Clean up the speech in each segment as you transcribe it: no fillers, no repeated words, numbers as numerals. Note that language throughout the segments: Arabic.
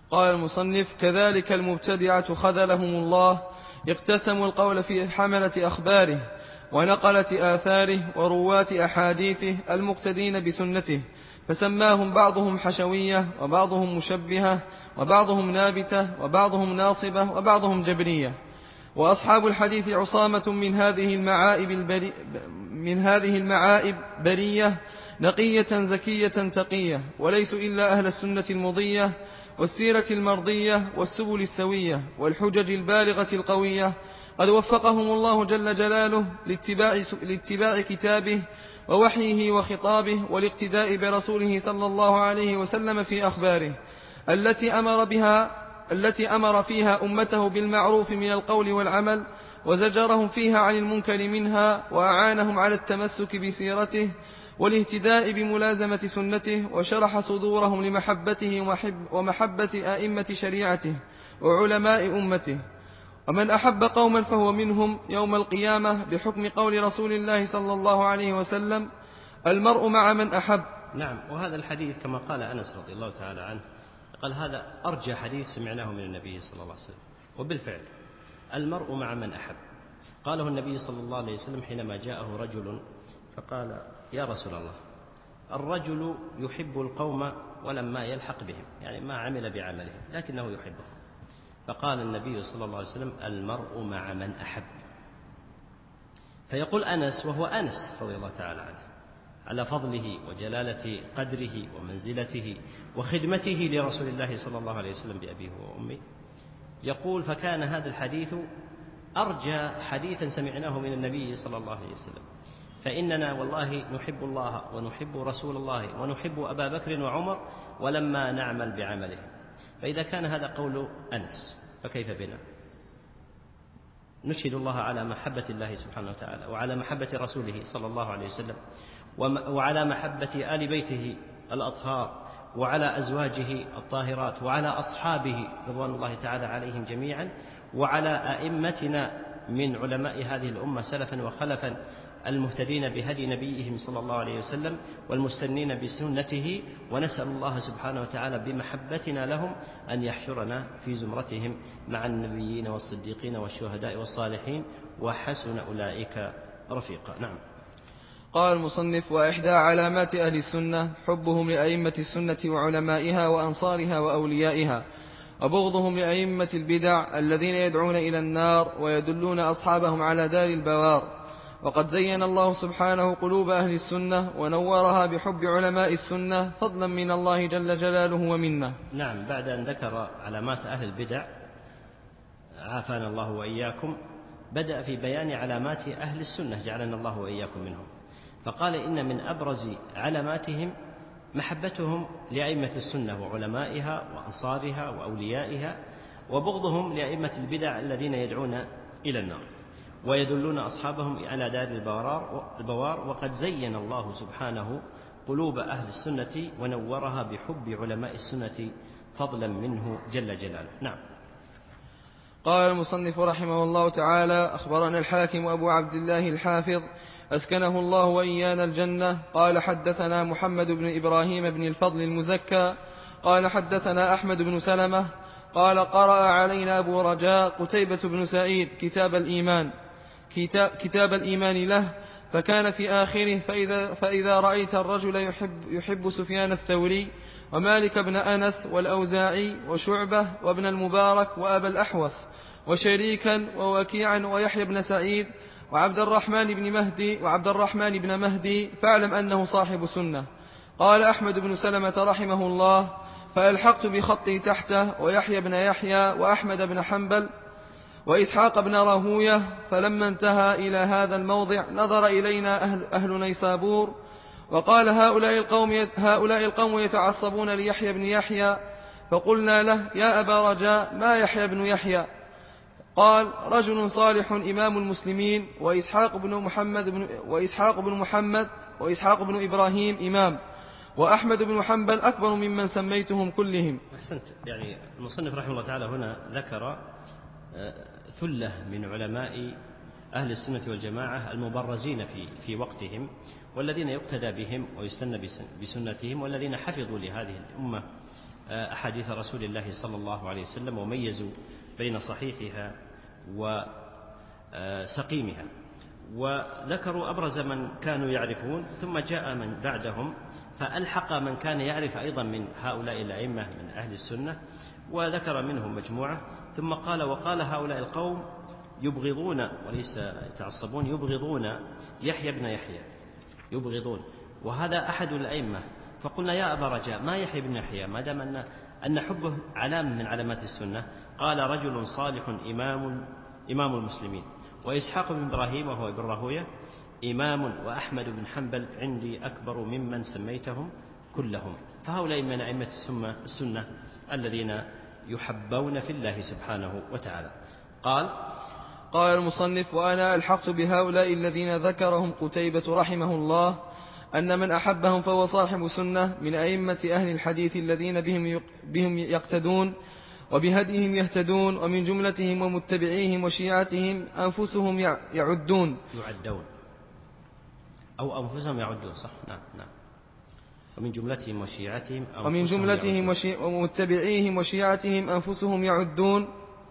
قال المصنف: كذلك المبتدعة خذلهم الله اقتسموا القول في حملة أخباره ونقلة آثاره ورواة أحاديثه المقتدين بسنته، فسماهم بعضهم حشوية وبعضهم مشبهة وبعضهم نابتة وبعضهم ناصبة وبعضهم جبرية. وأصحاب الحديث عصامة من هذه المعائب برية نقية زكية تقية، وليسوا إلا أهل السنة المضية والسيرة المرضية والسبل السوية والحجج البالغة القوية، قد وفقهم الله جل جلاله لاتباع كتابه ووحيه وخطابه والاقتداء برسوله صلى الله عليه وسلم في أخباره التي أمر فيها أمته بالمعروف من القول والعمل، وزجرهم فيها عن المنكر منها، وأعانهم على التمسك بسيرته والاهتداء بملازمة سنته، وشرح صدورهم لمحبته ومحبة آئمة شريعته وعلماء أمته. ومن أحب قوما فهو منهم يوم القيامة بحكم قول رسول الله صلى الله عليه وسلم: المرء مع من أحب. نعم. وهذا الحديث كما قال أنس رضي الله تعالى عنه، قال: هذا أرجى حديث سمعناه من النبي صلى الله عليه وسلم. وبالفعل المرء مع من أحب. قاله النبي صلى الله عليه وسلم حينما جاءه رجل فقال: يا رسول الله، الرجل يحب القوم ولما يلحق بهم، يعني ما عمل بعملهم لكنه يحبهم. فقال النبي صلى الله عليه وسلم: المرء مع من أحب. فيقول أنس، وهو أنس رضي الله تعالى عنه، على فضله وجلالة قدره ومنزلته وخدمته لرسول الله صلى الله عليه وسلم بأبيه وأمه، يقول: فكان هذا الحديث أرجى حديثا سمعناه من النبي صلى الله عليه وسلم. فإننا والله نحب الله ونحب رسول الله ونحب أبا بكر وعمر ولما نعمل بعملهم. فإذا كان هذا قول أنس فكيف بنا؟ نشهد الله على محبة الله سبحانه وتعالى وعلى محبة رسوله صلى الله عليه وسلم وعلى محبة آل بيته الأطهار وعلى أزواجه الطاهرات وعلى أصحابه رضوان الله تعالى عليهم جميعا وعلى أئمتنا من علماء هذه الأمة سلفا وخلفا المهتدين بهدي نبيهم صلى الله عليه وسلم والمستنين بسنته. ونسأل الله سبحانه وتعالى بمحبتنا لهم أن يحشرنا في زمرتهم مع النبيين والصديقين والشهداء والصالحين وحسن أولئك رفيقا. نعم. قال المصنف: وإحدى علامات أهل السنة حبهم لأئمة السنة وعلمائها وأنصارها وأوليائها، وبغضهم لأئمة البدع الذين يدعون إلى النار ويدلون أصحابهم على دار البوار. وقد زين الله سبحانه قلوب أهل السنة ونورها بحب علماء السنة فضلا من الله جل جلاله ومنه. نعم. بعد أن ذكر علامات أهل البدع عافانا الله وإياكم، بدأ في بيان علامات أهل السنة جعلنا الله وإياكم منهم، فقال: إن من أبرز علاماتهم محبتهم لأئمة السنة وعلمائها وأنصارها وأوليائها، وبغضهم لأئمة البدع الذين يدعون إلى النار ويدلون أصحابهم على دار البوار. وقد زين الله سبحانه قلوب أهل السنة ونورها بحب علماء السنة فضلا منه جل جلاله. نعم. قال المصنف رحمه الله تعالى: أخبرنا الحاكم أبو عبد الله الحافظ أسكنه الله وإيانا الجنة قال: حدثنا محمد بن إبراهيم بن الفضل المزكى قال: حدثنا أحمد بن سلمة قال: قرأ علينا أبو رجاء قتيبة بن سعيد كتاب الإيمان له، فكان في آخره: فإذا رأيت الرجل يحب سفيان الثوري ومالك بن أنس والأوزاعي وشعبة وابن المبارك وأبا الأحوص وشريكا ووكيعا ويحيى بن سعيد وعبد الرحمن بن مهدي فاعلم أنه صاحب سنة. قال أحمد بن سلمة رحمه الله: فألحقت بخطي تحته ويحيى بن يحيى وأحمد بن حنبل وإسحاق بن راهوية. فلما انتهى إلى هذا الموضع نظر إلينا أهل نيسابور وقال: هؤلاء القوم يتعصبون ليحيى بن يحيى. فقلنا له: يا أبا رجاء، ما يحيى بن يحيى؟ قال: رجل صالح إمام المسلمين، وإسحاق بن إبراهيم إمام، وأحمد بن حنبل أكبر ممن سميتهم كلهم. أحسنت. يعني المصنف رحمه الله تعالى هنا ذكر ثلة من علماء أهل السنة والجماعة المبرزين في وقتهم، والذين يقتدى بهم ويستنى بسنتهم، والذين حفظوا لهذه الأمة أحاديث رسول الله صلى الله عليه وسلم، وميزوا بين صحيحها وسقيمها، وذكروا أبرز من كانوا يعرفون، ثم جاء من بعدهم فألحق من كان يعرف أيضا من هؤلاء الأئمة من أهل السنة، وذكر منهم مجموعة، ثم قال: وقال هؤلاء القوم يبغضون وليس يتعصبون، يبغضون يحيى بن يحيى، يبغضون، وهذا أحد الأئمة. فقلنا: يا أبا رجاء، ما يحيى بن يحيى ما دام أن حبه علامة من علامات السنة؟ قال: رجل صالح إمام المسلمين، وإسحاق بن إبراهيم وهو ابن راهوية إمام، وأحمد بن حنبل عندي أكبر ممن سميتهم كلهم. فهؤلاء من أئمة السنة الذين يحبون في الله سبحانه وتعالى. قال المصنف: وأنا ألحقت بهؤلاء الذين ذكرهم قتيبة رحمه الله أن من أحبهم فهو صاحب سنة من أئمة أهل الحديث الذين بهم يقتدون وبهديهم يهتدون، ومن جملتهم ومتبعيهم وشيعتهم أنفسهم يعدون أو أنفسهم يعدون، صح؟ نعم. ومن جملتهم وشيعتهم ومتبعيهم وشيعتهم أنفسهم يعدون،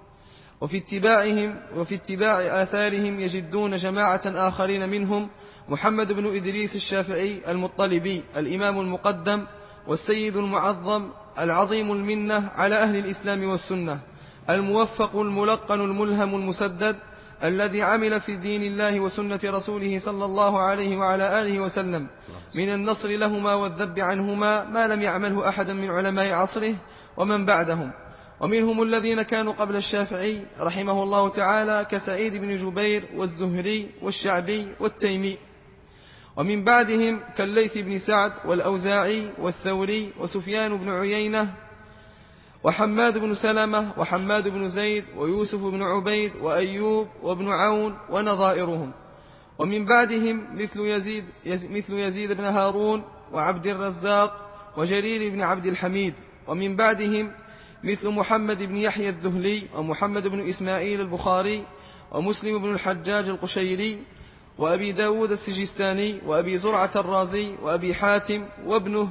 وفي اتباع آثارهم يجدون جماعة آخرين منهم: محمد بن إدريس الشافعي المطلبي الإمام المقدم والسيد المعظم العظيم المنة على أهل الإسلام والسنة، الموفق الملقن الملهم المسدد، الذي عمل في دين الله وسنة رسوله صلى الله عليه وعلى آله وسلم من النصر لهما والذب عنهما ما لم يعمله أحد من علماء عصره ومن بعدهم. ومنهم الذين كانوا قبل الشافعي رحمه الله تعالى كسعيد بن جبير والزهري والشعبي والتيمي، ومن بعدهم كالليث بن سعد والأوزاعي والثوري وسفيان بن عيينة وحماد بن سلمة وحماد بن زيد ويوسف بن عبيد وأيوب وابن عون ونظائرهم. ومن بعدهم مثل يزيد بن هارون وعبد الرزاق وجرير بن عبد الحميد. ومن بعدهم مثل محمد بن يحيى الذهلي ومحمد بن إسماعيل البخاري ومسلم بن الحجاج القشيري وأبي داود السجستاني وأبي زرعة الرازي وأبي حاتم وابنه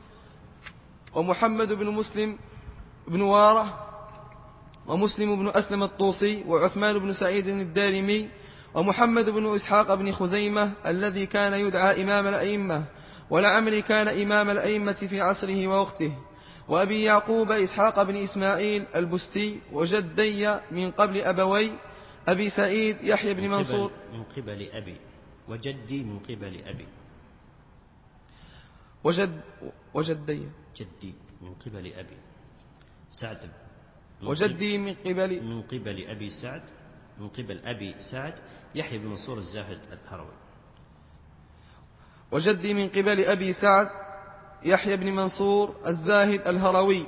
ومحمد بن مسلم بن وارة ومسلم بن أسلم الطوسي وعثمان بن سعيد الدارمي ومحمد بن إسحاق بن خزيمة الذي كان يدعى إمام الأئمة، ولعمري كان إمام الأئمة في عصره ووقته، وأبي يعقوب إسحاق بن إسماعيل البستي وجدي من قبل أبوي أبي سعيد يحيى بن منصور من قبل أبي، وجدي من قبل أبي، وجدي جدي من قبل أبي سعد، وجدي من قبل أبي سعد، من قبل أبي سعد يحيى بن منصور الزاهد الهروي، وجدي من قبل أبي سعد يحيى بن منصور الزاهد الهروي،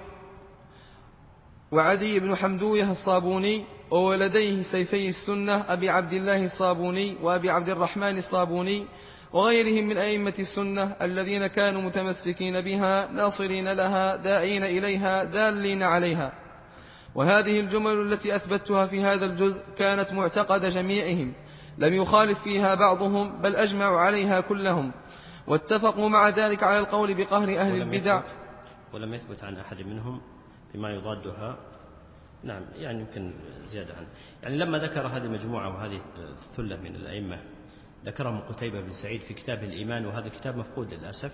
وعدي بن حمدويه الصابوني، وولديه سيفي السنة أبي عبد الله الصابوني وأبي عبد الرحمن الصابوني، وغيرهم من أئمة السنة الذين كانوا متمسكين بها ناصرين لها داعين إليها دالين عليها. وهذه الجمل التي أثبتها في هذا الجزء كانت معتقد جميعهم، لم يخالف فيها بعضهم بل أجمعوا عليها كلهم، واتفقوا مع ذلك على القول بقهر أهل البدع، ولم يثبت عن أحد منهم بما يضادها. نعم، يعني يمكن زيادة عنه. يعني لما ذكر هذه المجموعة وهذه الثلة من الأئمة ذكرهم قتيبة بن سعيد في كتاب الإيمان، وهذا الكتاب مفقود للأسف.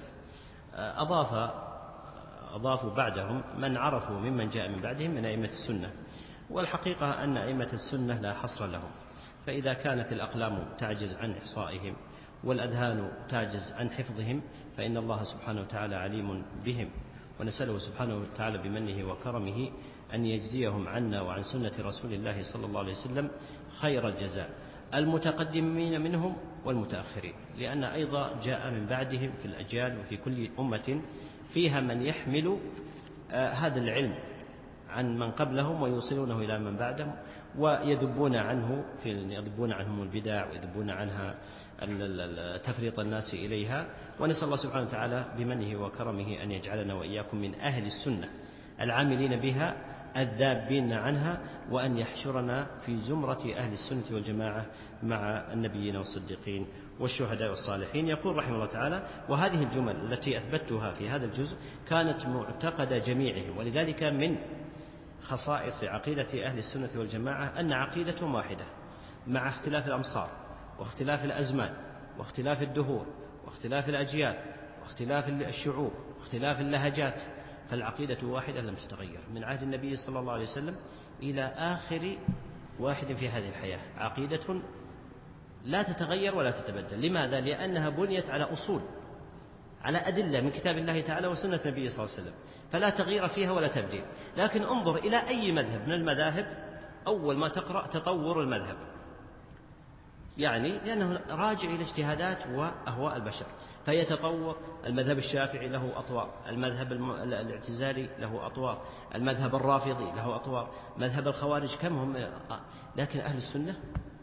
أضافوا بعدهم من عرفوا ممن جاء من بعدهم من أئمة السنة، والحقيقة أن أئمة السنة لا حصر لهم، فإذا كانت الأقلام تعجز عن إحصائهم والأذهان تعجز عن حفظهم فإن الله سبحانه وتعالى عليم بهم، ونسأله سبحانه وتعالى بمنه وكرمه أن يجزيهم عنا وعن سنة رسول الله صلى الله عليه وسلم خير الجزاء، المتقدمين منهم والمتأخرين، لأن أيضا جاء من بعدهم في الأجيال وفي كل أمة فيها من يحمل هذا العلم عن من قبلهم ويوصلونه إلى من بعدهم، ويذبون عنهم البدع ويذبون عنها تفريط الناس إليها. ونسأل الله سبحانه وتعالى بمنه وكرمه أن يجعلنا وإياكم من أهل السنة العاملين بها الذابين عنها، وأن يحشرنا في زمرة أهل السنة والجماعة مع النبيين والصديقين والشهداء والصالحين. يقول رحمه الله تعالى: وهذه الجمل التي أثبتها في هذا الجزء كانت معتقد جميعهم، ولذلك من خصائص عقيدة أهل السنة والجماعة أن عقيدة واحدة مع اختلاف الأمصار واختلاف الأزمان واختلاف الدهور واختلاف الأجيال واختلاف الشعوب واختلاف اللهجات، فالعقيدة واحدة لم تتغير من عهد النبي صلى الله عليه وسلم إلى آخر واحد في هذه الحياة. عقيدة لا تتغير ولا تتبدل. لماذا؟ لأنها بنيت على أصول، على أدلة من كتاب الله تعالى وسنة النبي صلى الله عليه وسلم، فلا تغيير فيها ولا تبديل. لكن انظر إلى أي مذهب من المذاهب، أول ما تقرأ تطور المذهب، يعني لأنه راجع إلى اجتهادات وأهواء البشر، فيتطور. المذهب الشافعي له أطوار، المذهب الاعتزالي له أطوار، المذهب الرافضي له أطوار، مذهب الخوارج كم هم. لكن أهل السنة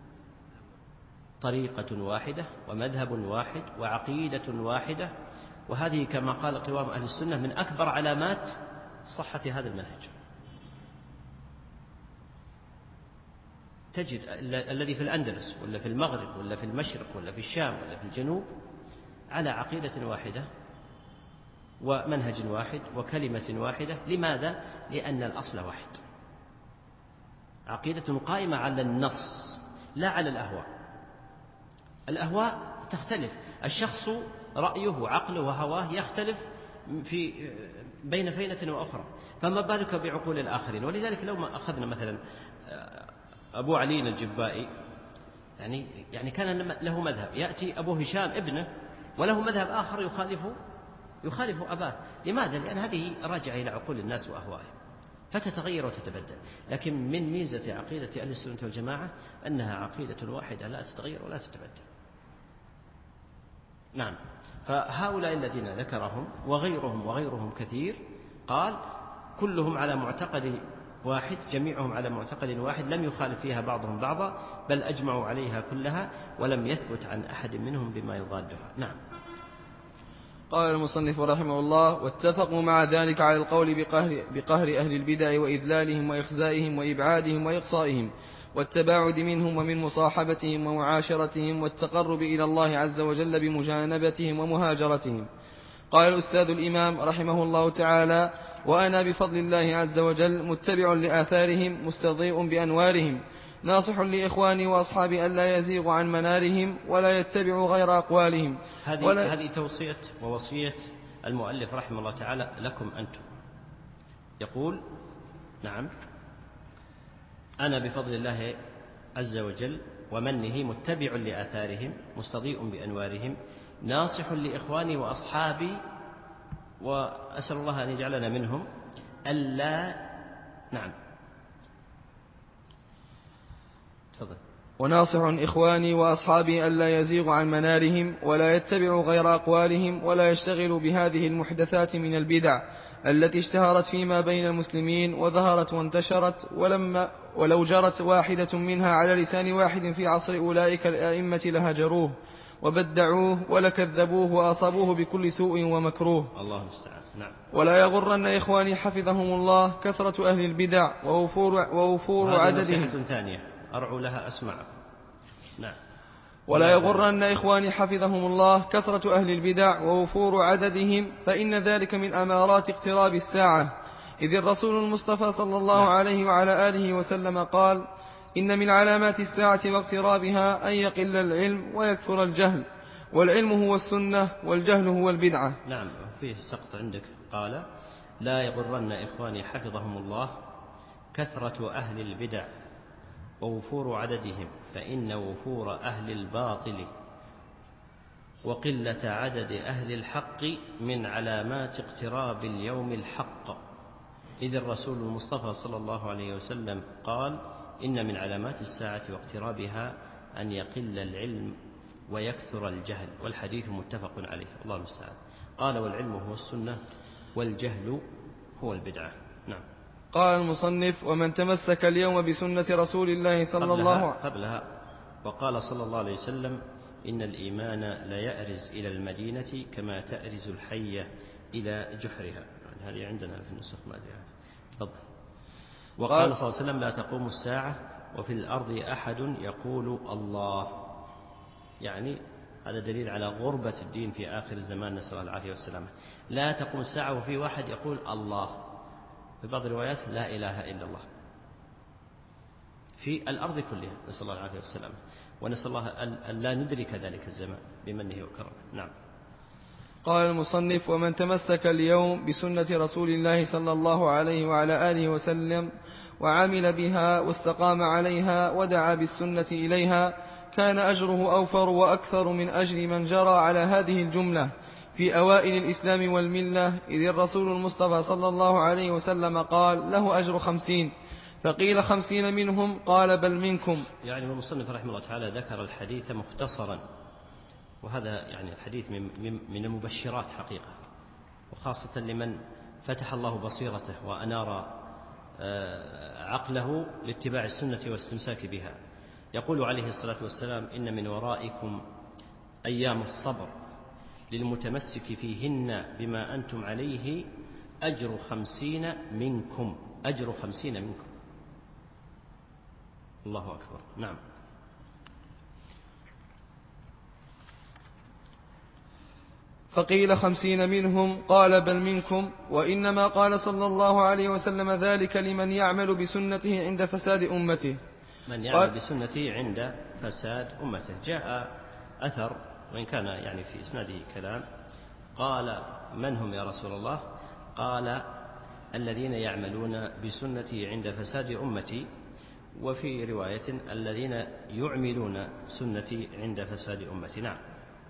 طريقة واحدة ومذهب واحد وعقيدة واحدة، وهذه كما قال قوام أهل السنة من أكبر علامات صحة هذا المنهج. تجد الذي في الأندلس ولا في المغرب ولا في المشرق ولا في الشام ولا في الجنوب على عقيدة واحدة ومنهج واحد وكلمة واحدة. لماذا؟ لأن الأصل واحد، عقيدة قائمة على النص لا على الأهواء. الأهواء تختلف، الشخص رأيه عقله وهواه يختلف في بين فينة وأخرى، فما بالك بعقول الآخرين. ولذلك لو ما أخذنا مثلا أبو علي الجبائي، يعني كان له مذهب، يأتي أبو هشام ابنه وله مذهب آخر يخالف أباه. لماذا؟ لأن هذه راجعة إلى عقول الناس وأهوائهم، فتتغير وتتبدل. لكن من ميزة عقيدة أهل السنة والجماعة أنها عقيدة واحدة لا تتغير ولا تتبدل. نعم، فهؤلاء الذين ذكرهم وغيرهم كثير، قال كلهم على معتقد واحد، جميعهم على معتقد واحد، لم يخالف فيها بعضهم بعضا، بل أجمعوا عليها كلها، ولم يثبت عن أحد منهم بما يضادها. نعم. قال المصنف رحمه الله: واتفقوا مع ذلك على القول بقهر أهل البدع وإذلالهم وإخزائهم وإبعادهم وإقصائهم والتباعد منهم ومن مصاحبتهم ومعاشرتهم والتقرب إلى الله عز وجل بمجانبتهم ومهاجرتهم. قال الأستاذ الإمام رحمه الله تعالى: وأنا بفضل الله عز وجل متبع لآثارهم مستضيء بأنوارهم، ناصح لإخواني وأصحابي ألا يزيغوا عن منارهم ولا يتبعوا غير أقوالهم. هذه توصية ووصية المؤلف رحمه الله تعالى لكم أنتم. يقول: نعم، أنا بفضل الله عز وجل ومنه متبع لآثارهم مستضيء بأنوارهم، ناصح لإخواني وأصحابي، وأسأل الله أن يجعلنا منهم، ألا. نعم، تفضل. وناصح إخواني وأصحابي ألا يزيغوا عن منارهم ولا يتبعوا غير أقوالهم ولا يشتغلوا بهذه المحدثات من البدع التي اشتهرت فيما بين المسلمين وظهرت وانتشرت، ولو جرت واحدة منها على لسان واحد في عصر أولئك الأئمة لهجروه وبدعوه ولكذبوه وأصابوه بكل سوء ومكروه. الله المستعان. نعم. ولا يغرن إخواني حفظهم الله كثرة أهل البدع ووفور عددهم. نصيحة ثانية أرعوا لها أسمع. نعم. ولا يغرن إخواني حفظهم الله كثرة أهل البدع ووفور عددهم، فإن ذلك من أمارات اقتراب الساعة، إذ الرسول المصطفى صلى الله عليه وعلى آله وسلم قال: إن من علامات الساعة واقترابها أن يقل العلم ويكثر الجهل، والعلم هو السنة والجهل هو البدعة. نعم، فيه سقط عندك. قال: لا يغرن إخواني حفظهم الله كثرة أهل البدع ووفور عددهم، فإن وفور أهل الباطل وقلة عدد أهل الحق من علامات اقتراب اليوم الحق، إذ الرسول المصطفى صلى الله عليه وسلم قال: إن من علامات الساعة واقترابها أن يقل العلم ويكثر الجهل، والحديث متفق عليه. الله المستعان. قال: والعلم هو السنة والجهل هو البدعة. نعم. قال المصنف: ومن تمسك اليوم بسنة رسول الله صلى الله عليه وسلم. قبلها وقال صلى الله عليه وسلم: إن الإيمان لا يأرز إلى المدينة كما تأرز الحية إلى جحرها. هذه عندنا في النسخ ما أدري. تفضل. وقال صلى الله عليه وسلم لا تقوم الساعة وفي الأرض أحد يقول الله. يعني هذا دليل على غربة الدين في آخر الزمان، نسأل الله العافية والسلامة. لا تقوم الساعة وفي واحد يقول الله، في بعض الروايات لا إله إلا الله، في الأرض كلها، نسأل الله العافية والسلامة، ونسأل الله أن لا ندرك ذلك الزمان بمنه وكرمه. نعم. قال المصنف: ومن تمسك اليوم بسنة رسول الله صلى الله عليه وعلى آله وسلم وعمل بها واستقام عليها ودعا بالسنة إليها كان أجره أوفر وأكثر من أجر من جرى على هذه الجملة في أوائل الإسلام والملة، إذ الرسول المصطفى صلى الله عليه وسلم قال: له أجر 50، فقيل 50 منهم، قال: بل منكم. يعني المصنف رحمه الله تعالى ذكر الحديث مختصرا، وهذا يعني الحديث من المبشرات حقيقة، وخاصة لمن فتح الله بصيرته وأنار عقله لاتباع السنة والاستمساك بها. يقول عليه الصلاة والسلام: إن من ورائكم أيام الصبر للمتمسك فيهن بما أنتم عليه أجر 50 منكم، أجر 50 منكم. الله أكبر. نعم. فقيل 50 منهم، قال: بل منكم. وإنما قال صلى الله عليه وسلم ذلك لمن يعمل بسنته عند فساد أمته. من يعمل بسنته عند فساد أمته. جاء أثر وإن كان يعني في إسناده كلام، قال: من هم يا رسول الله؟ قال: الذين يعملون بسنتي عند فساد أمتي، وفي رواية: الذين يعملون سنتي عند فساد أمتي. نعم.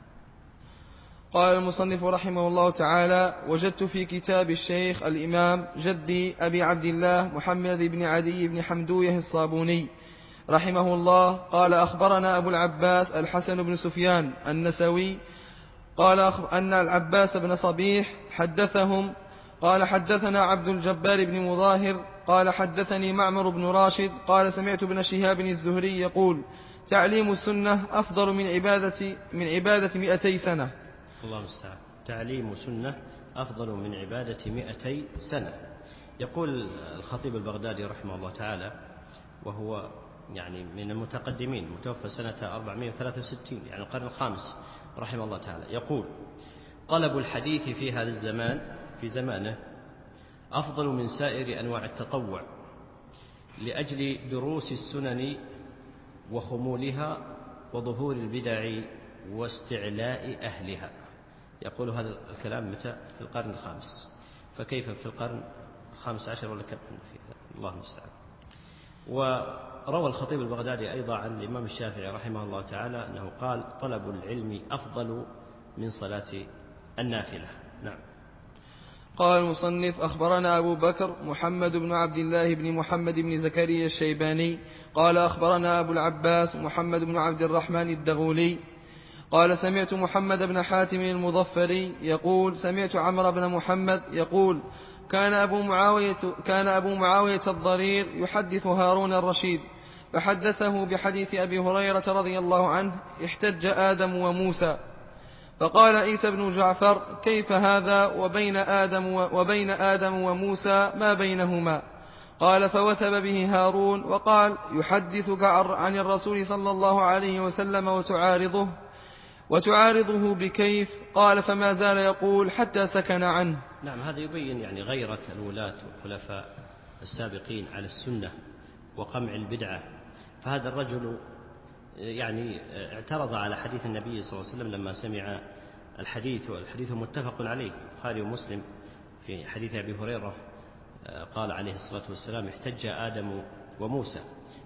قال المصنف رحمه الله تعالى: وجدت في كتاب الشيخ الإمام جدي أبي عبد الله محمد بن عدي بن حمدويه الصابوني رحمه الله قال: أخبرنا أبو العباس الحسن بن سفيان النسوي قال أن العباس بن صبيح حدثهم قال: حدثنا عبد الجبار بن مظاهر قال: حدثني معمر بن راشد قال: سمعت ابن شهاب الزهري يقول: تعليم السنة أفضل من عبادة 200 سنة. الله المستعان. تعليم سنة أفضل من عبادة 200 سنة. يقول الخطيب البغدادي رحمه الله تعالى، وهو يعني من المتقدمين، متوفى سنة 463، يعني القرن الخامس، رحمه الله تعالى، يقول: طلب الحديث في هذا الزمان، في زمانه، أفضل من سائر أنواع التطوع، لأجل دروس السنن وخمولها وظهور البدع واستعلاء أهلها. يقول هذا الكلام متى؟ في القرن الخامس، فكيف في القرن ال15 ولا كم في الله المستعان. وروى الخطيب البغدادي أيضا عن الإمام الشافعي رحمه الله تعالى أنه قال: طلب العلم أفضل من صلاة النافلة. نعم. قال المصنف: أخبرنا أبو بكر محمد بن عبد الله بن محمد بن زكريا الشيباني قال: أخبرنا أبو العباس محمد بن عبد الرحمن الدغولي قال: سمعت محمد بن حاتم المظفري يقول: سمعت عمرو بن محمد يقول: كان أبو معاوية الضرير يحدث هارون الرشيد، فحدثه بحديث أبي هريرة رضي الله عنه: احتج آدم وموسى. فقال عيسى بن جعفر: كيف هذا وبين آدم وموسى ما بينهما؟ قال: فوثب به هارون وقال: يحدثك عن الرسول صلى الله عليه وسلم وتعارضه بكيف؟ قال: فما زال يقول حتى سكن عنه. نعم. هذا يبين يعني غيرة الولاة والخلفاء السابقين على السنة وقمع البدعة. فهذا الرجل يعني اعترض على حديث النبي صلى الله عليه وسلم لما سمع الحديث، والحديث متفق عليه في البخاري ومسلم، في حديث أبي هريرة قال عليه الصلاة والسلام: احتج آدم وموسى،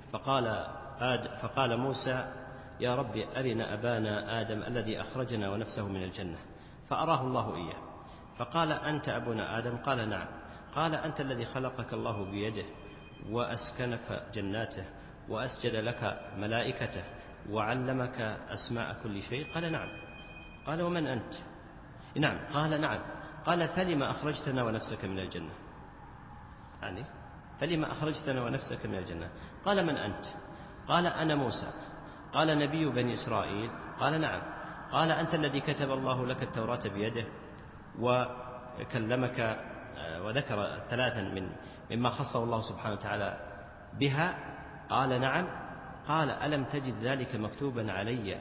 فقال موسى: يا رب أرنا أبانا آدم الذي أخرجنا ونفسه من الجنة، فأراه الله إياه، فقال: أنت أبونا آدم؟ قال: نعم. قال: أنت الذي خلقك الله بيده وأسكنك جناته وأسجد لك ملائكته وعلمك أسماء كل شيء؟ قال: نعم. قال: ومن أنت؟ نعم. قال: نعم. قال: فلما أخرجتنا ونفسك من الجنة؟ يعني فلما أخرجتنا ونفسك من الجنة؟ قال: من أنت؟ قال: أنا موسى. قال: نبي بني إسرائيل؟ قال: نعم. قال: أنت الذي كتب الله لك التوراة بيده وكلمك وذكر 3 مما خصه الله سبحانه وتعالى بها؟ قال نعم. قال ألم تجد ذلك مكتوبا علي؟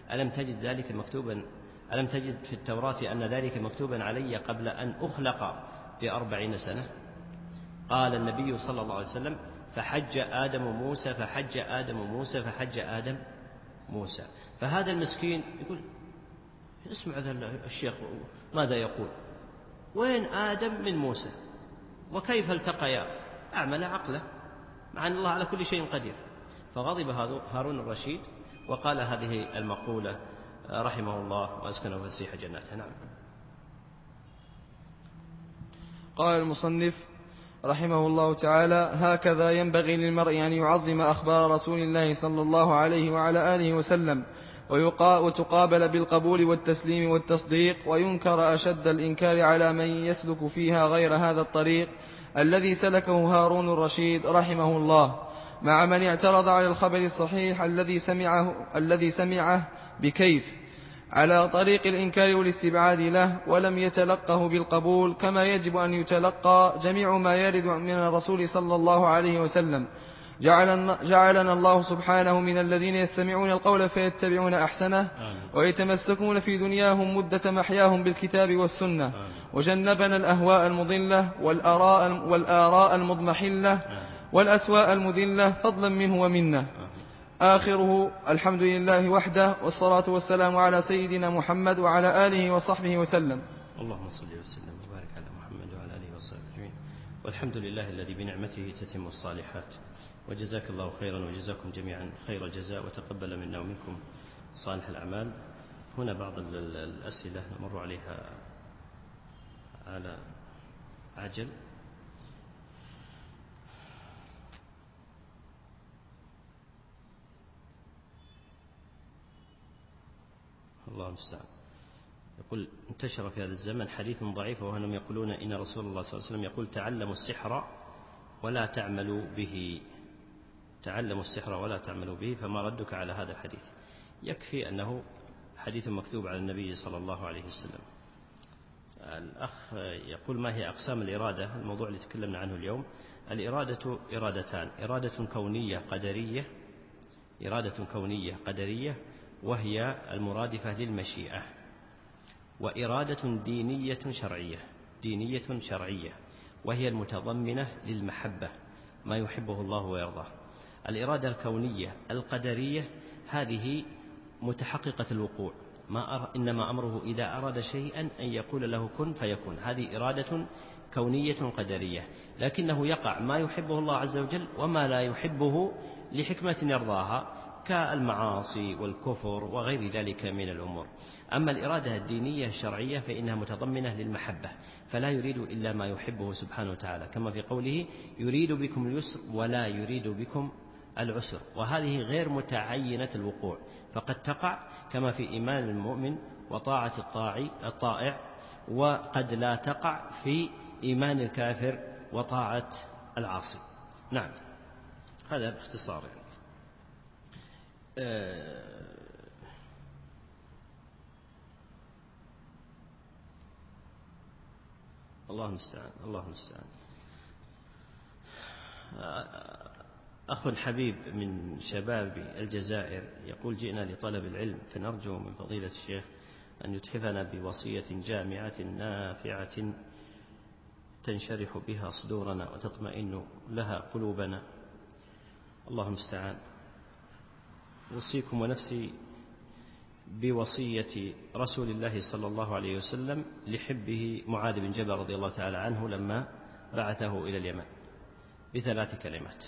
ألم تجد في التوراة أن ذلك مكتوبا علي قبل أن أخلق ب40 سنة؟ قال النبي صلى الله عليه وسلم: فحج آدم موسى. فهذا المسكين يقول: اسمع هذا الشيخ ماذا يقول، وين آدم من موسى، وكيف التقيا؟ أعمل عقله، مع أن الله على كل شيء قدير. فغضب هارون الرشيد وقال هذه المقولة رحمه الله وأسكنه فسيح جناته. نعم. قال المصنف رحمه الله تعالى: هكذا ينبغي للمرء أن يعظم أخبار رسول الله صلى الله عليه وعلى آله وسلم، وتقابل بالقبول والتسليم والتصديق، وينكر أشد الإنكار على من يسلك فيها غير هذا الطريق الذي سلكه هارون الرشيد رحمه الله، مع من اعترض على الخبر الصحيح الذي سمعه بكيف على طريق الإنكار والاستبعاد له، ولم يتلقه بالقبول، كما يجب أن يتلقى جميع ما يرد من الرسول صلى الله عليه وسلم. جعلنا الله سبحانه من الذين يستمعون القول فيتبعون أحسنه، ويتمسكون في دنياهم مدة محياهم بالكتاب والسنة، وجنبنا الأهواء المضلة والآراء المضمحلة والأسواء المذلة، فضلا منه ومنه. آخره: الحمد لله وحده، والصلاة والسلام على سيدنا محمد وعلى آله وصحبه وسلم. اللهم صل وسلم وبارك على محمد وعلى آله وصحبه أجمعين. والحمد لله الذي بنعمته تتم الصالحات. وجزاك الله خيرا وجزاكم جميعا خير الجزاء، وتقبل منا ومنكم صالح الأعمال. هنا بعض الأسئلة نمر عليها على عجل. الله المستعان. يقول: انتشر في هذا الزمن حديث ضعيف وهم يقولون إن رسول الله صلى الله عليه وسلم يقول: تعلموا السحر ولا تعملوا به، فما ردك على هذا الحديث؟ يكفي أنه حديث مكتوب على النبي صلى الله عليه وسلم. الأخ يقول: ما هي أقسام الإرادة؟ الموضوع اللي تكلمنا عنه اليوم. الإرادة إرادتان: إرادة كونية قدرية وهي المرادفة للمشيئة، وإرادة دينية شرعية وهي المتضمنة للمحبة، ما يحبه الله ويرضاه. الإرادة الكونية القدرية هذه متحققة الوقوع، إنما أمره إذا أراد شيئا أن يقول له كن فيكون. هذه إرادة كونية قدرية، لكنه يقع ما يحبه الله عز وجل وما لا يحبه لحكمة يرضاها، كالمعاصي والكفر وغير ذلك من الأمور. أما الإرادة الدينية الشرعية فإنها متضمنة للمحبة، فلا يريد إلا ما يحبه سبحانه وتعالى، كما في قوله: يريد بكم اليسر ولا يريد بكم العسر. وهذه غير متعينة الوقوع، فقد تقع كما في إيمان المؤمن وطاعة الطائع، وقد لا تقع في إيمان الكافر وطاعة العاصي. نعم، هذا باختصار. الله المستعان. أخ حبيب من شباب الجزائر يقول: جئنا لطلب العلم، فنرجو من فضيلة الشيخ أن يتحفنا بوصية جامعة نافعة تنشرح بها صدورنا وتطمئن لها قلوبنا. الله المستعان. أوصيكم ونفسي بوصية رسول الله صلى الله عليه وسلم لحبه معاذ بن جبل رضي الله تعالى عنه لما بعثه إلى اليمن ب3 كلمات،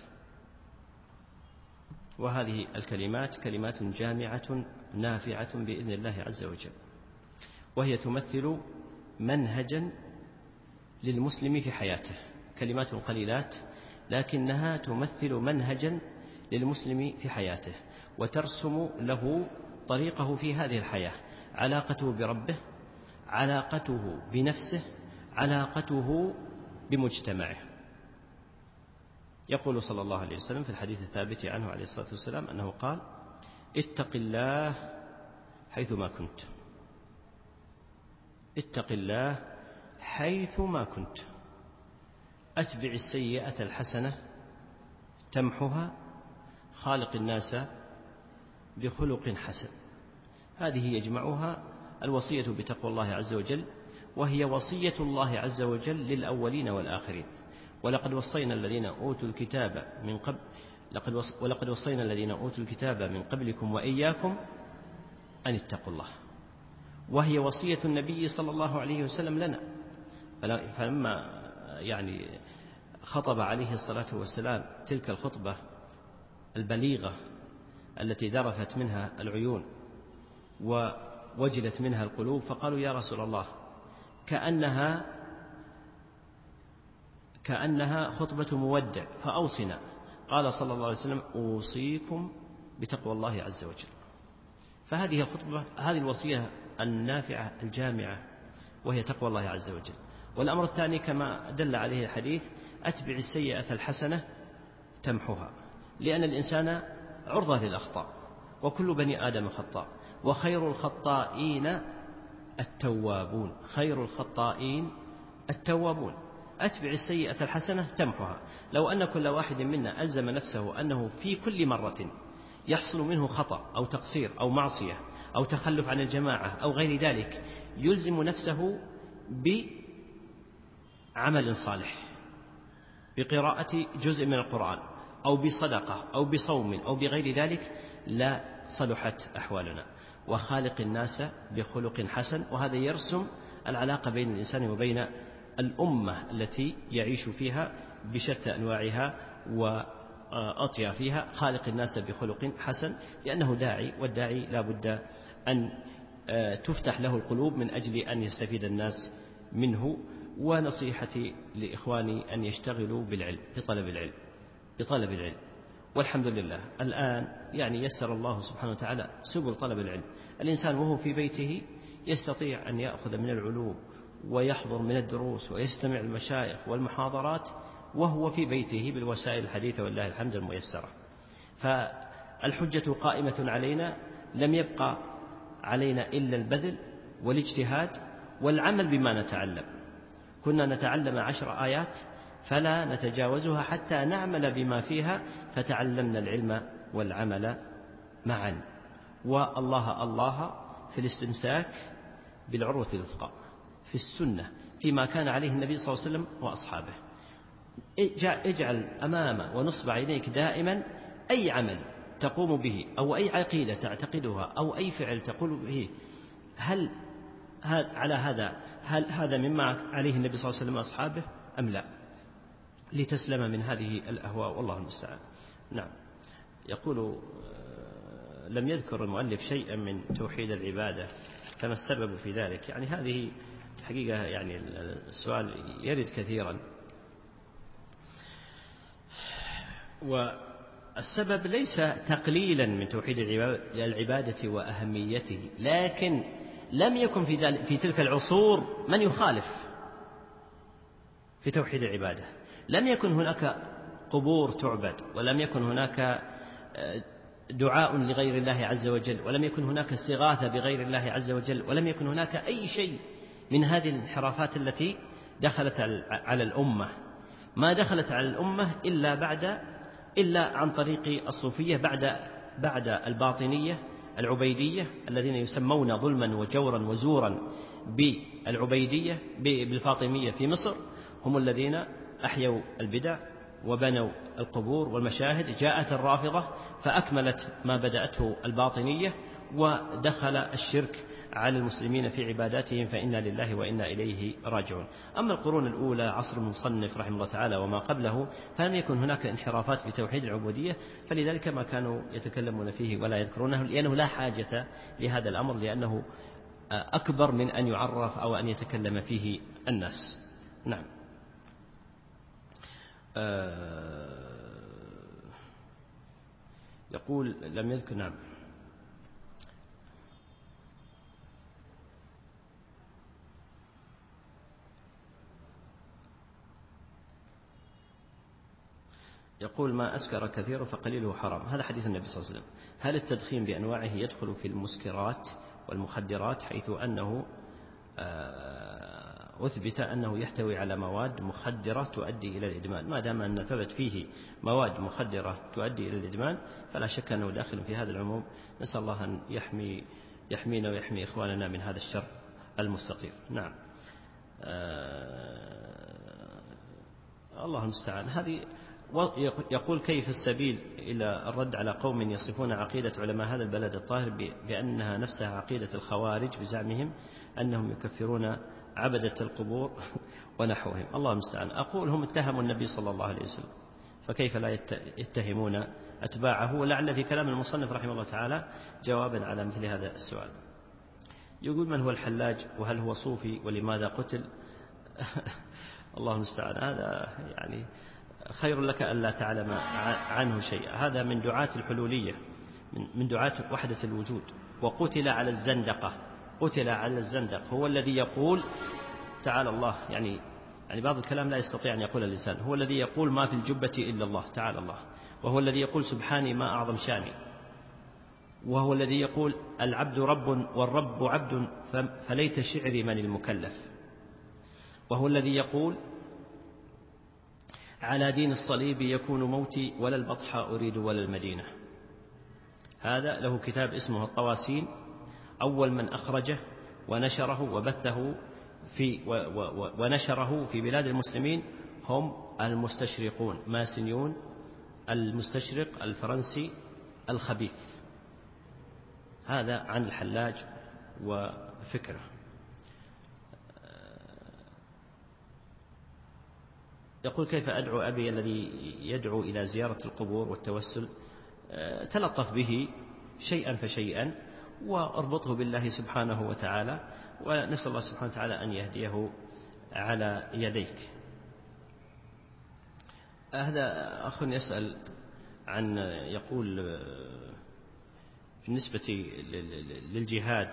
وهذه الكلمات كلمات جامعة نافعة بإذن الله عز وجل، وهي تمثل منهجا للمسلم في حياته. كلمات قليلات لكنها تمثل منهجا للمسلم في حياته، وترسم له طريقه في هذه الحياة: علاقته بربه، علاقته بنفسه، علاقته بمجتمعه. يقول صلى الله عليه وسلم في الحديث الثابت عنه عليه الصلاة والسلام أنه قال: اتق الله حيثما كنت، اتق الله حيثما كنت. أتبع السيئة الحسنة تمحها خالق الناس بخلق حسن. هذه يجمعها الوصية بتقوى الله عز وجل، وهي وصية الله عز وجل للأولين والآخرين. ولقد وصينا الذين أوتوا الكتاب من قبلكم وإياكم أن اتقوا الله. وهي وصية النبي صلى الله عليه وسلم لنا. فلما خطب عليه الصلاة والسلام تلك الخطبة البليغة التي ذرفت منها العيون ووجلت منها القلوب، فقالوا يا رسول الله كأنها خطبة مودع فأوصنا. قال صلى الله عليه وسلم أوصيكم بتقوى الله عز وجل. فهذه الخطبة، هذه الوصية النافعة الجامعة، وهي تقوى الله عز وجل. والأمر الثاني كما دل عليه الحديث: أتبع السيئة الحسنة تمحها، لأن الإنسان عرضة للأخطاء، وكل بني آدم خطاء، وخير الخطائين التوابون. خير الخطائين التوابون. أتبع السيئة الحسنة تمحها. لو أن كل واحد منا ألزم نفسه أنه في كل مرة يحصل منه خطأ أو تقصير أو معصية أو تخلف عن الجماعة أو غير ذلك، يلزم نفسه بعمل صالح، بقراءة جزء من القرآن أو بصدقة أو بصوم أو بغير ذلك، لا صلحت أحوالنا. وخالق الناس بخلق حسن، وهذا يرسم العلاقة بين الإنسان وبين الأمة التي يعيش فيها بشتى أنواعها وأطيافها. خالق الناس بخلق حسن، لأنه داعي، والداعي لا بد أن تفتح له القلوب من أجل أن يستفيد الناس منه. ونصيحتي لإخواني أن يشتغلوا بالعلم، بطلب العلم. والحمد لله الآن يسر الله سبحانه وتعالى سبل طلب العلم. الإنسان وهو في بيته يستطيع أن يأخذ من العلوم ويحضر من الدروس ويستمع المشايخ والمحاضرات وهو في بيته بالوسائل الحديثة والله الحمد الميسرة. فالحجة قائمة علينا، لم يبقى علينا إلا البذل والاجتهاد والعمل بما نتعلم. كنا نتعلم 10 آيات فلا نتجاوزها حتى نعمل بما فيها، فتعلمنا العلم والعمل معا. والله في الاستمساك بالعروة الوثقى، في السنة، فيما كان عليه النبي صلى الله عليه وسلم وأصحابه. اجعل أمام ونصب عينيك دائما أي عمل تقوم به أو أي عقيدة تعتقدها أو أي فعل تقول به، هل هذا مما عليه النبي صلى الله عليه وسلم وأصحابه أم لا، لتسلم من هذه الأهواء، والله المستعان. نعم. يقول: لم يذكر المؤلف شيئا من توحيد العبادة، فما السبب في ذلك؟ هذه حقيقة السؤال يرد كثيرا، والسبب ليس تقليلا من توحيد العبادة وأهميته، لكن لم يكن في تلك العصور من يخالف في توحيد العبادة. لم يكن هناك قبور تعبد، ولم يكن هناك دعاء لغير الله عز وجل، ولم يكن هناك استغاثة بغير الله عز وجل، ولم يكن هناك أي شيء من هذه الانحرافات التي دخلت على الأمة. ما دخلت على الأمة إلا عن طريق الصوفية بعد الباطنية العبيدية، الذين يسمون ظلما وجورا وزورا بالعبيدية بالفاطمية في مصر، هم الذين أحيوا البدع وبنوا القبور والمشاهد. جاءت الرافضة فأكملت ما بدأته الباطنية، ودخل الشرك على المسلمين في عباداتهم، فإنا لله وإنا إليه راجعون. أما القرون الأولى عصر المصنف رحمه الله تعالى وما قبله، فلم يكن هناك انحرافات في توحيد العبودية، فلذلك ما كانوا يتكلمون فيه ولا يذكرونه، لأنه لا حاجة لهذا الأمر، لأنه أكبر من أن يعرف أو أن يتكلم فيه الناس. نعم. يقول: لم يذكر. نعم. يقول: ما أسكر كثير فقليله حرام. هذا حديث النبي صلى الله عليه وسلم. هل التدخين بأنواعه يدخل في المسكرات والمخدرات، حيث أنه أثبت أنه يحتوي على مواد مخدرة تؤدي إلى الإدمان. ما دام أن ثبت فيه مواد مخدرة تؤدي إلى الإدمان فلا شك أنه داخل في هذا العموم. نسأل الله أن يحمينا ويحمي إخواننا من هذا الشر المستطير. نعم. الله المستعان. هذه يقول: كيف السبيل إلى الرد على قوم يصفون عقيدة علماء هذا البلد الطاهر بأنها نفسها عقيدة الخوارج بزعمهم أنهم يكفرون عبدة القبور ونحوهم؟ الله المستعان. أقول: هم اتهموا النبي صلى الله عليه وسلم، فكيف لا يتهمون أتباعه؟ ولعل في كلام المصنف رحمه الله تعالى جوابا على مثل هذا السؤال. يقول: من هو الحلاج وهل هو صوفي ولماذا قتل؟ الله المستعان. هذا يعني خير لك ألا تعلم عنه شيء. هذا من دعاة الحلولية، من دعاة وحدة الوجود. وقتل على الزندقة، قتل على الزندق هو الذي يقول تعالى الله، يعني بعض الكلام لا يستطيع أن يقول الإنسان. هو الذي يقول: ما في الجبة إلا الله، تعالى الله. وهو الذي يقول: سبحاني ما أعظم شاني. وهو الذي يقول: العبد رب والرب عبد فليت شعري من المكلف. وهو الذي يقول: على دين الصليب يكون موتي ولا البطحة أريد ولا المدينة. هذا له كتاب اسمه الطواسين، أول من أخرجه ونشره وبثه ونشره في بلاد المسلمين هم المستشرقون، ماسنيون، المستشرق الفرنسي الخبيث. هذا عن الحلاج وفكره. يقول: كيف أدعو أبي الذي يدعو إلى زيارة القبور والتوسل؟ تلطف به شيئا فشيئا واربطه بالله سبحانه وتعالى، ونسأل الله سبحانه وتعالى أن يهديه على يديك. هذا أخ يسأل عن، يقول: بالنسبة للجهاد،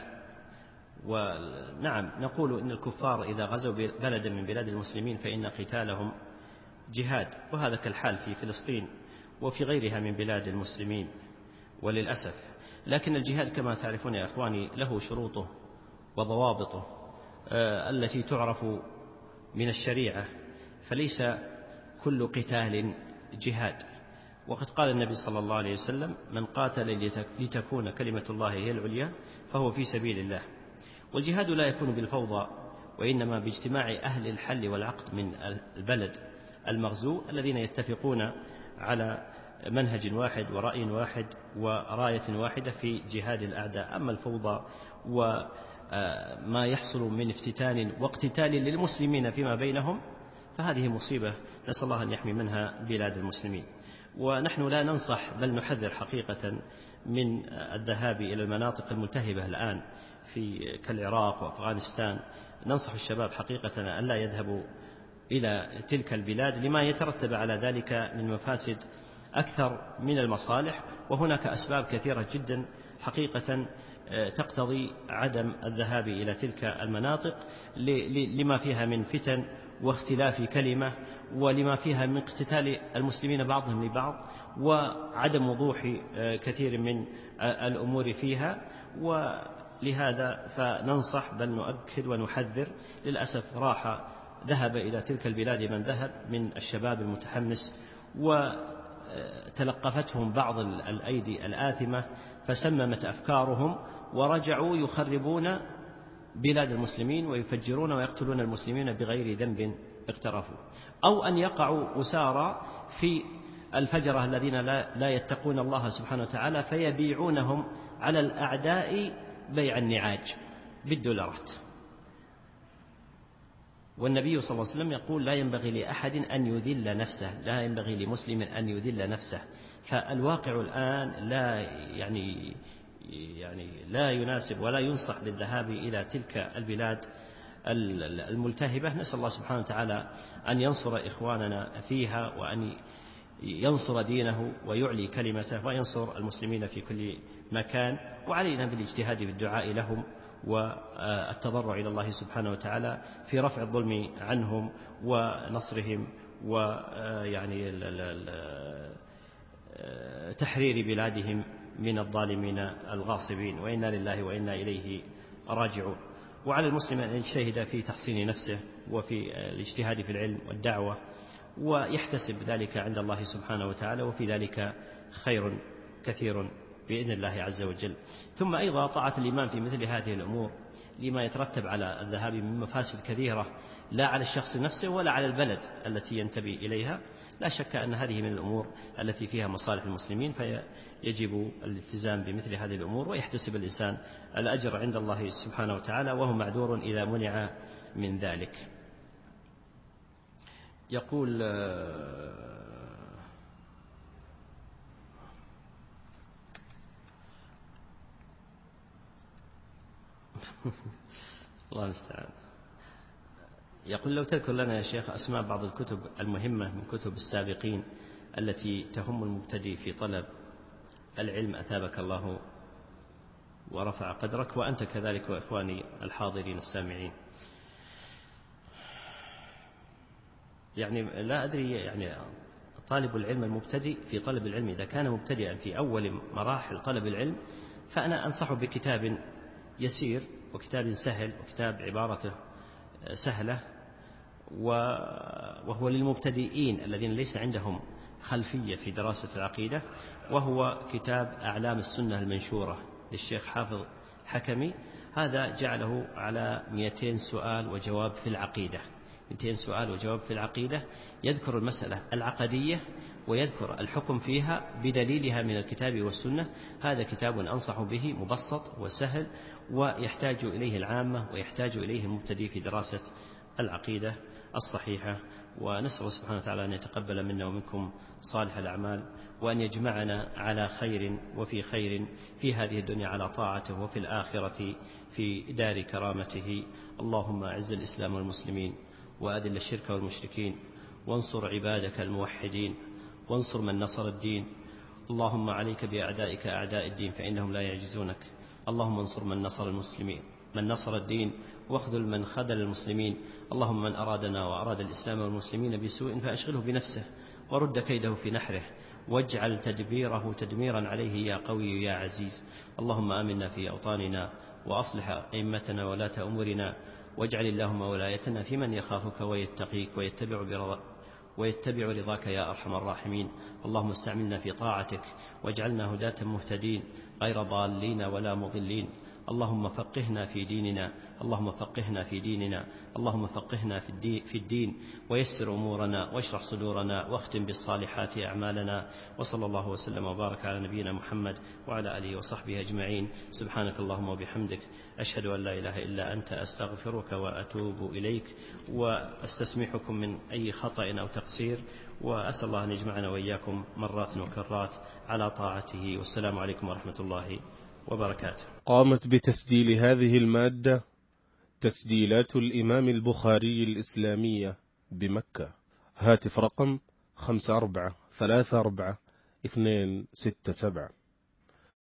ونعم نقول إن الكفار إذا غزوا بلدا من بلاد المسلمين فإن قتالهم جهاد، وهذا كالحال في فلسطين وفي غيرها من بلاد المسلمين وللأسف. لكن الجهاد كما تعرفون يا أخواني له شروطه وضوابطه التي تعرف من الشريعة، فليس كل قتال جهاد. وقد قال النبي صلى الله عليه وسلم: من قاتل لتكون كلمة الله هي العليا فهو في سبيل الله. والجهاد لا يكون بالفوضى، وإنما باجتماع أهل الحل والعقد من البلد المغزو الذين يتفقون على منهج واحد ورأي واحد وراية واحدة في جهاد الأعداء. أما الفوضى وما يحصل من افتتان واقتتال للمسلمين فيما بينهم فهذه مصيبة نسأل الله أن يحمي منها بلاد المسلمين. ونحن لا ننصح بل نحذر حقيقة من الذهاب إلى المناطق الملتهبة الآن في كالعراق وأفغانستان. ننصح الشباب حقيقة أن لا يذهبوا إلى تلك البلاد لما يترتب على ذلك من مفاسد أكثر من المصالح، وهناك أسباب كثيرة جدا حقيقة تقتضي عدم الذهاب إلى تلك المناطق لما فيها من فتن واختلاف كلمة، ولما فيها من اقتتال المسلمين بعضهم لبعض، وعدم وضوح كثير من الأمور فيها. ولهذا فننصح بل نؤكد ونحذر. للأسف ذهب إلى تلك البلاد من ذهب من الشباب المتحمس، وتلقفتهم بعض الأيدي الآثمة فسممت أفكارهم، ورجعوا يخربون بلاد المسلمين ويفجرون ويقتلون المسلمين بغير ذنب اقترفوا، أو أن يقعوا أسارى في الفجرة الذين لا يتقون الله سبحانه وتعالى فيبيعونهم على الأعداء بيع النعاج بالدولارات. والنبي صلى الله عليه وسلم يقول: لا ينبغي لأحد أن يذل نفسه، لا ينبغي لمسلم أن يذل نفسه. فالواقع الآن لا يناسب ولا ينصح بالذهاب إلى تلك البلاد الملتهبة. نسأل الله سبحانه وتعالى أن ينصر إخواننا فيها، وأن ينصر دينه ويعلي كلمته وينصر المسلمين في كل مكان. وعلينا بالاجتهاد في الدعاء لهم والتضرع إلى الله سبحانه وتعالى في رفع الظلم عنهم ونصرهم، تحرير بلادهم من الظالمين الغاصبين. وإنا لله وإنا إليه راجعون. وعلى المسلم أن يجتهد في تحصين نفسه وفي الاجتهاد في العلم والدعوة، ويحتسب ذلك عند الله سبحانه وتعالى، وفي ذلك خير كثير بإذن الله عز وجل. ثم أيضا طاعة الإمام في مثل هذه الأمور لما يترتب على الذهاب من مفاسد كثيرة، لا على الشخص نفسه ولا على البلد التي ينتمي إليها. لا شك أن هذه من الأمور التي فيها مصالح المسلمين، فيجب الالتزام بمثل هذه الأمور، ويحتسب الإنسان الأجر عند الله سبحانه وتعالى، وهو معذور إذا منع من ذلك. يقول الله المستعان. يقول لو تذكر لنا يا شيخ أسماء بعض الكتب المهمة من كتب السابقين التي تهم المبتدئ في طلب العلم، أثابك الله ورفع قدرك، وأنت كذلك وإخواني الحاضرين السامعين. يعني لا أدري، يعني طالب العلم المبتدئ في طلب العلم إذا كان مبتدئا في أول مراحل طلب العلم، فأنا أنصح بكتاب يسير وكتاب سهل وكتاب عبارته سهلة، وهو للمبتدئين الذين ليس عندهم خلفية في دراسة العقيدة، وهو كتاب أعلام السنة المنشورة للشيخ حافظ حكمي. هذا جعله على 200 سؤال وجواب في العقيدة، 200 سؤال وجواب في العقيدة، يذكر المسألة العقدية ويذكر الحكم فيها بدليلها من الكتاب والسنة. هذا كتاب أنصح به، مبسط وسهل، ويحتاج إليه العامة ويحتاج إليه المبتدئ في دراسة العقيدة الصحيحة. ونسأل الله سبحانه وتعالى أن يتقبل منا ومنكم صالح الأعمال، وأن يجمعنا على خير وفي خير في هذه الدنيا على طاعته، وفي الآخرة في دار كرامته. اللهم أعز الإسلام والمسلمين، وأذل الشرك والمشركين، وانصر عبادك الموحدين، وانصر من نصر الدين. اللهم عليك بأعدائك أعداء الدين فإنهم لا يعجزونك. اللهم انصر من نصر المسلمين، من نصر الدين، واخذل من خذل المسلمين. اللهم من أرادنا وأراد الإسلام والمسلمين بسوء فأشغله بنفسه ورد كيده في نحره، واجعل تدبيره تدميرا عليه يا قوي يا عزيز. اللهم آمنا في أوطاننا، وأصلح أئمتنا ولاة أمورنا، واجعل اللهم ولايتنا في من يخافك ويتقيك ويتبع رضاك يا أرحم الراحمين. اللهم استعملنا في طاعتك، واجعلنا هداة مهتدين غير ضالين ولا مضلين. اللهم فقهنا في ديننا، اللهم فقهنا في ديننا، اللهم فقهنا في الدين، ويسر أمورنا، واشرح صدورنا، واختم بالصالحات أعمالنا. وصلى الله وسلم وبارك على نبينا محمد وعلى آله وصحبه أجمعين. سبحانك اللهم وبحمدك، أشهد أن لا إله إلا أنت، أستغفرك وأتوب إليك، وأستسمحكم من أي خطأ أو تقصير، وأسأل الله أن يجمعنا وإياكم مرات وكرات على طاعته. والسلام عليكم ورحمة الله وبركاته. قامت بتسجيل هذه المادة تسجيلات الإمام البخاري الإسلامية بمكة. هاتف رقم 5434 267.